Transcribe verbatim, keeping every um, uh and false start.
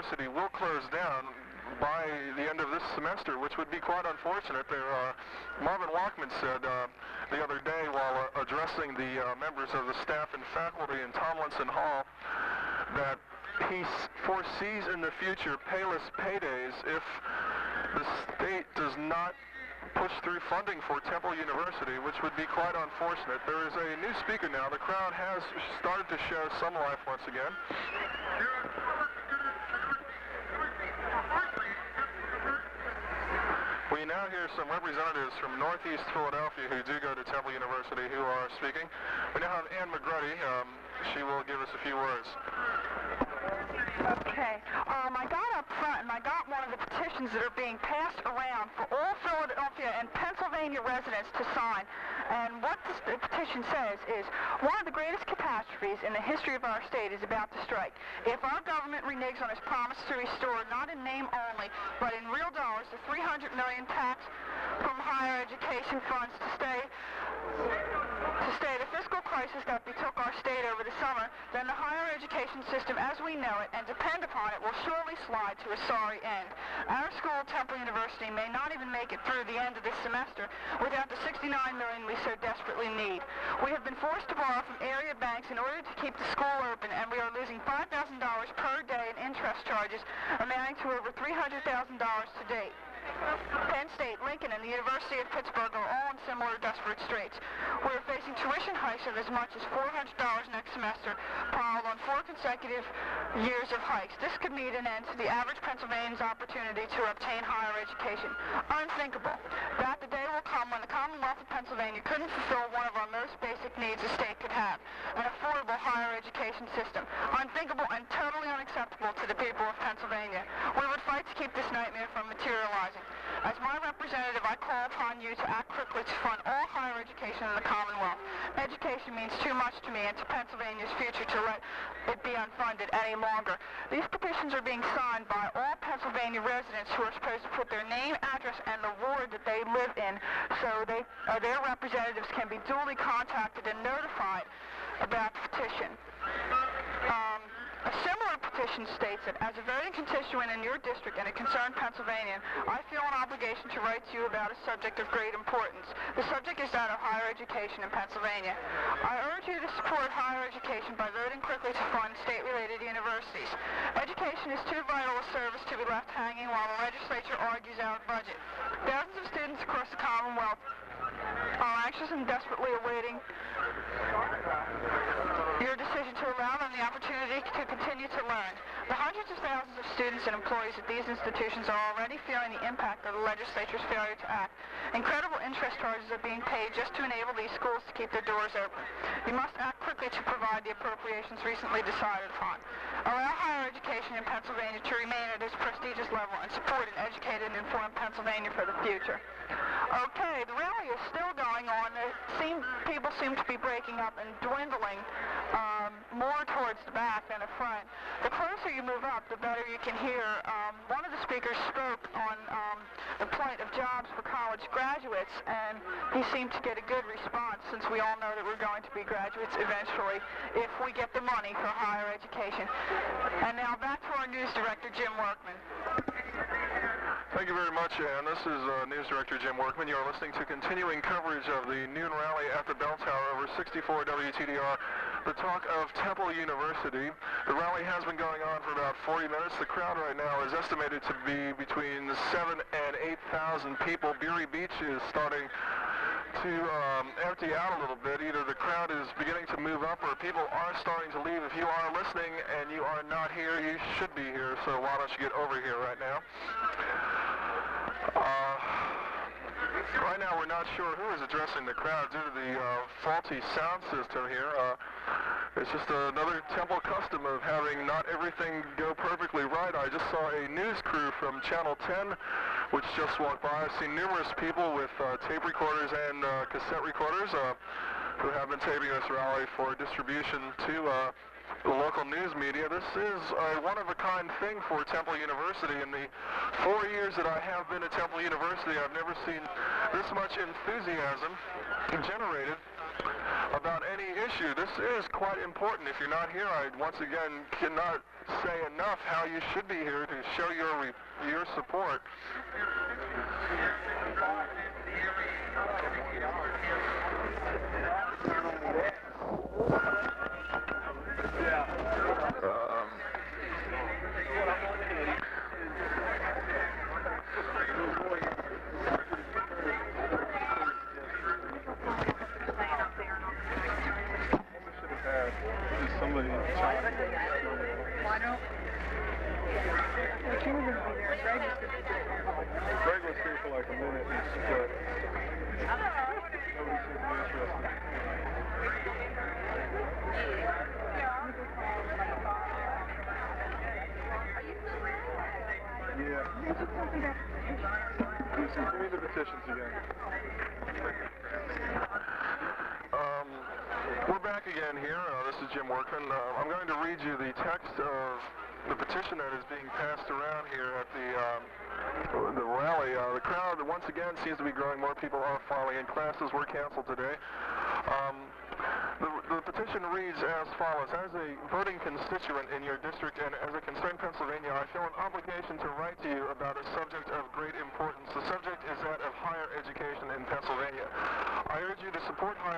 University will close down by the end of this semester, which would be quite unfortunate. There, uh, Marvin Walkman said uh, the other day while uh, addressing the uh, members of the staff and faculty in Tomlinson Hall that he foresees in the future payless paydays if the state does not push through funding for Temple University, which would be quite unfortunate. There is a new speaker now. The crowd has started to show some life once again. We now hear some representatives from Northeast Philadelphia who do go to Temple University who are speaking. We now have Ann McGruddy. Um, she will give us a few words. Okay. Um, I got up front and I got one of the petitions that are being passed around for all Philadelphia and Pennsylvania residents to sign. And what this, the petition says is, one of the greatest catastrophes in the history of our state is about to strike. If our government reneges on its promise to restore, not in name only, but in real dollars, the three hundred million dollars tax from higher education funds to stay to stay the fiscal crisis that betook our state over the summer, then the higher education system as we know it and depend upon it will surely slide to a sorry end. Our school, Temple University, may not even make it through the end of this semester without the sixty-nine million dollars we so desperately need. We have been forced to borrow from area banks in order to keep the school open, and we are losing five thousand dollars per day in interest charges, amounting to over three hundred thousand dollars to date. Penn State, Lincoln, and the University of Pittsburgh are all in similar desperate straits. We are facing tuition hikes of as much as four hundred dollars next semester, piled on four consecutive years of hikes. This could mean an end to the average Pennsylvanian's opportunity to obtain higher education. Unthinkable that the day will come when the Commonwealth of Pennsylvania couldn't fulfill one of our most basic needs a state could have, an affordable higher education system. Unthinkable and totally unacceptable to the people of Pennsylvania. We would fight to keep this nightmare from materializing. As my representative, I call upon you to act quickly to fund all higher education in the Commonwealth. Education means too much to me and to Pennsylvania's future to let it be unfunded any longer. These petitions are being signed by all Pennsylvania residents who are supposed to put their name, address, and the ward that they live in so they, uh, their representatives can be duly contacted and notified about the petition. Um, A similar petition states that as a voting constituent in your district and a concerned Pennsylvanian, I feel an obligation to write to you about a subject of great importance. The subject is that of higher education in Pennsylvania. I urge you to support higher education by voting quickly to fund state-related universities. Education is too vital a service to be left hanging while the legislature argues out a budget. Thousands of students across the Commonwealth are anxious and desperately awaiting your decision to allow them the opportunity to continue to learn. The hundreds of thousands of students and employees at these institutions are already feeling the impact of the legislature's failure to act. Incredible interest charges are being paid just to enable these schools to keep their doors open. You must act quickly to provide the appropriations recently decided upon. Allow higher education in Pennsylvania to remain at its prestigious level and support an educated and informed Pennsylvania for the future. Okay, the rally is still going on. It seem, people seem to be breaking up and dwindling um, more towards the back than the front. The closer you move up, the better you can hear. Um, one of the speakers spoke on um, the plight of jobs for college graduates, and he seemed to get a good response since we all know that we're going to be graduates eventually if we get the money for higher education. And now back to our news director, Jim Workman. Thank you very much, Ann. This is uh, News Director Jim Workman. You are listening to continuing coverage of the noon rally at the bell tower over sixty-four W T D R, the talk of Temple University. The rally has been going on for about forty minutes. The crowd right now is estimated to be between seven and eight thousand people. Beery Beach is starting to um, empty out a little bit. Either the crowd is beginning to move up or people are starting to leave. If you are listening and you are not here, you should be here, so why don't you get over here right now? Uh, right now we're not sure who is addressing the crowd due to the uh, faulty sound system here. Uh, it's just another Temple custom of having not everything go perfectly right. I just saw a news crew from Channel ten which just walked by. I've seen numerous people with uh, tape recorders and uh, cassette recorders uh, who have been taping this rally for distribution to uh, the local news media. This is a one-of-a-kind thing for Temple University. In the four years that I have been at Temple University, I've never seen this much enthusiasm generated about any issue. This is quite important. If you're not here, I once again cannot say enough how you should be here to show your re your support. Um, Somebody tried. Why don't? But you were going to be there. Greg was going to be there. Greg was here for like a minute and split. Nobody seemed to be interested. Yeah. Give me the petitions again. Um, we're back again here. Uh, this is Jim Workman. Uh, I'm going to read you the text of the petition that is being passed around here at the um, the rally. Uh, the crowd once again seems to be growing. More people are filing in. Classes were canceled today. Um, the, the petition reads as follows. As a voting constituent in your district and as a concerned Pennsylvania, I feel an obligation to write to you about a subject of great importance. The subject is that of higher education in Pennsylvania. I urge you to support higher